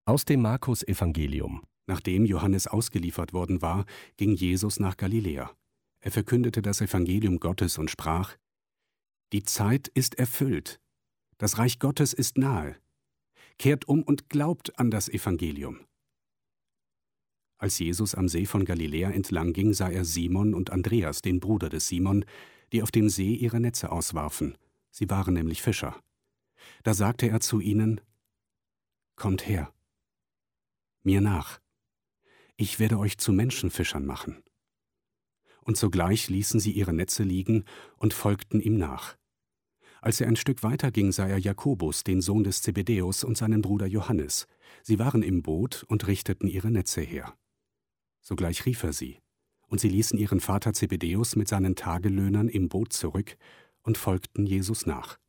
Aus dem Markus-Evangelium. Nachdem Johannes ausgeliefert worden war, ging Jesus nach Galiläa. Er verkündete das Evangelium Gottes und sprach: Die Zeit ist erfüllt, das Reich Gottes ist nahe. Kehrt um und glaubt an das Evangelium. Als Jesus am See von Galiläa entlang ging, sah er Simon und Andreas, den Bruder des Simon, die auf dem See ihre Netze auswarfen. Sie waren nämlich Fischer. Da sagte er zu ihnen: Kommt her, mir nach. Ich werde euch zu Menschenfischern machen. Und sogleich ließen sie ihre Netze liegen und folgten ihm nach. Als er ein Stück weiter ging, sah er Jakobus, den Sohn des Zebedäus, und seinen Bruder Johannes. Sie waren im Boot und richteten ihre Netze her. Sogleich rief er sie, und sie ließen ihren Vater Zebedäus mit seinen Tagelöhnern im Boot zurück und folgten Jesus nach.